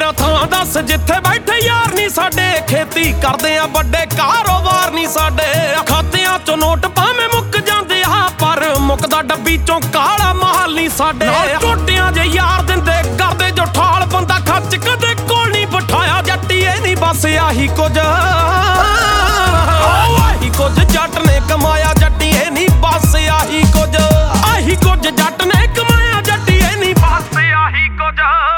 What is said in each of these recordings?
ਤੇਰਾ ਥਾਂ ਦੱਸ ਜਿੱਥੇ ਬੈਠੇ ਯਾਰ ਨੀ ਸਾਡੇ। ਖੇਤੀ ਕਰਦੇ ਆ ਵੱਡੇ ਕਾਰੋਬਾਰ ਨੀ ਸਾਡੇ। ਖਾਤਿਆਂ ਚੋਂ ਨੋਟ ਭਾਵੇਂ ਮੁੱਕ ਜਾਂਦੇ ਆ ਪਰ ਮੁੱਕਦਾ ਡੱਬੀ ਚੋਂ ਕਾਲਾ ਮਾਲ ਨੀ ਸਾਡੇ। ਟੋਟਿਆਂ ਜੇ ਯਾਰ ਦਿੰਦੇ ਕਰਦੇ ਜੋ ਠਾਲ ਬੰਦਾ ਖੱਚ ਕਦੇ ਕੋਲ ਨੀ ਬਿਠਾਇਆ ਜੱਟੀਏ ਨੀ ਬਸ ਆਹੀ ਕੁਝ। ਆਹੀ ਕੁਝ ਜੱਟ ਨੇ ਕਮਾਇਆ ਜੱਟੀਏ ਨੀ ਬਸ ਆਹੀ ਕੁਝ। ਆਹੀ ਕੁਝ ਜੱਟ ਨੇ ਕਮਾਇਆ ਜੱਟੀਏ ਨੀ ਬਸ ਆਹੀ ਕੁਝ।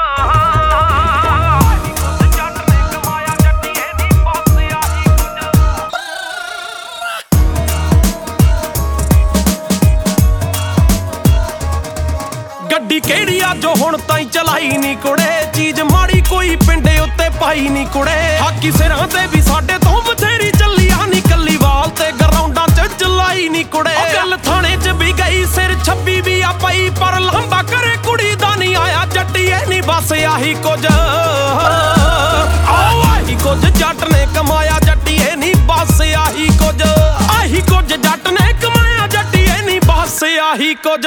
ਗੱਡੀ ਕਿਹੜੀ ਆ ਜੋ ਹੁਣ ਤਾਈਂ ਚਲਾਈ ਨੀ ਕੁੜੇ। ਚੀਜ਼ ਮਾੜੀ ਕੋਈ ਪਿੰਡੇ ਉੱਤੇ ਪਾਈ ਨੀ ਕੁੜੇ। ਹਾਕੀ ਸਿਰਾਂ ਤੇ ਵੀ ਸਾਡੇ ਤੋਂ ਬਥੇਰੀ ਚੱਲੀ ਆ ਨੀ ਕੱਲੀ ਵਾਲ ਤੇ ਗਰਾਊਂਡਾਂ 'ਚ ਚਲਾਈ ਨੀ ਕੁੜੇ। ਗੱਲ ਥਾਣੇ 'ਚ ਵੀ ਗਈ ਸਿਰ 26 ਵੀ ਆ ਪਈ ਪਰ ਲੰਬਾ ਕਰੇ ਕੁੜੀ ਦਾ ਨੀ ਆਇਆ ਜੱਟੀਏ ਨੀ ਬਸ ਆਹੀ ਕੁਝ। ਆਹੀ ਕੁਝ ਜੱਟ ਨੇ ਕਮਾਇਆ ਜੱਟੀਏ ਨੀ ਬਸ ਆਹੀ ਕੁਝ। ਆਹੀ ਕੁਝ ਜੱਟ ਨੇ ਕਮਾਇਆ ਜੱਟੀਏ ਨੀ ਬਸ ਆਹੀ ਕੁਝ।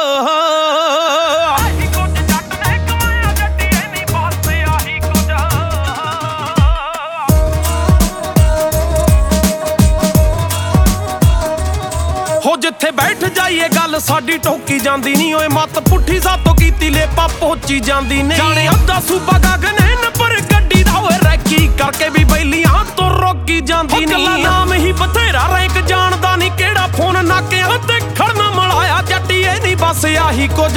ਹੋ ਜਿੱਥੇ ਬੈਠ ਜਾਈਏ ਗੱਲ ਸਾਡੀ ਟੋਕੀ ਜਾਂਦੀ ਨੀ। ਓਏ ਮੱਤ ਪੁੱਠੀ ਸਾਤੋਂ ਕੀਤੀ ਲੇਪਾ ਪਹੁੰਚੀ ਜਾਂਦੀ ਨੇ। ਜਾਣੇ ਅੱਧਾ ਸੂਬਾ ਗਗਨੇ ਨੰਬਰ ਗੱਡੀ ਦਾ ਓਏ ਰੈਕੀ ਕਰਕੇ ਵੀ ਬੈਲੀਆਂ ਤੋਂ ਰੋਕੀ ਜਾਂਦੀ ਨੀ। ਕੱਲਾ ਨਾਮ ਹੀ ਬਥੇਰਾ ਰੈਂਕ ਜਾਣਦਾ ਨੀ ਕਿਹੜਾ ਫੋਨ ਨਾਕਿਆਂ ਤੇ ਖੜਨਾ ਮਲਾਇਆ ਜੱਟੀਏ ਨੀ ਬਸ ਆਹੀ ਕੁਝ।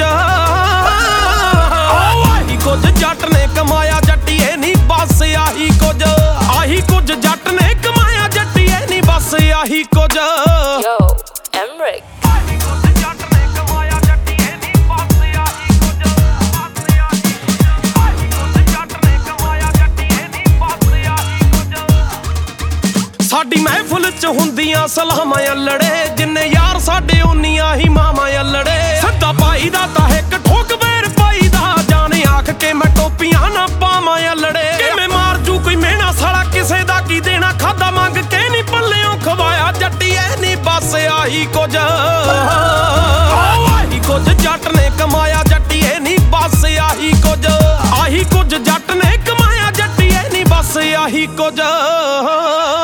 ਆਹੀ ਕੁਝ ਜੱਟ ਨੇ ਕਮਾਇਆ ਜੱਟੀਏ ਨੀ ਬਸ ਆਹੀ ਕੁਝ। ਆਹੀ ਕੁਝ ਜੱਟ ਨੇ ਕਮਾਇਆ ਜੱਟੀਏ ਨੀ ਬਸ ਆਹੀ ਕੁਝ। Emrick ਸਾਡੀ ਮਹਿਫਲ 'ਚ ਹੁੰਦੀਆਂ ਸਲਾਮਾਂ ਅਲੜੇ। ਜਿੰਨੇ ਯਾਰ ਸਾਡੇ ਉਨੀਆਂ ਹੀ ਮਾਵਾਂ ਅਲੜੇ। ਸੱਦਾ ਪਾਈ ਦਾ ਤਾਂ ਇੱਕ ਠੋਕ ਵੇਰ ਪਾਈ ਦਾ। ਜਾਣੇ ਆਖ ਕੇ ਮੈਂ ਟੋਪੀਆਂ ਨਾ ਪਾਵਾਂ ਅਲੜੇ। ਕਿਵੇਂ ਮਾਰ ਜੂ ਕੋਈ ਮਿਹਣਾ ਸਾਲਾ ਕਿਸੇ ਦਾ ਕੀ ਦੇਣਾ। ਖਾਦਾ ਮੰਗ ਕੇ ਨੀ ਪੱਲਿਓਂ ਖਵਾਇਆ ਜੱਟੀਏ ਨੀ ਬਸ ਆਹੀ ਕੁਝ। ਆਹੀ ਕੁਝ ਜੱਟ ਨੇ ਕਮਾਇਆ ਜੱਟੀਏ ਨੀ ਬਸ ਆਹੀ ਕੁਝ। ਆਹੀ ਕੁਝ ਜੱਟ ਨੇ ਕਮਾਇਆ ਜੱਟੀਏ ਨੀ ਬਸ ਆਹੀ ਕੁਝ।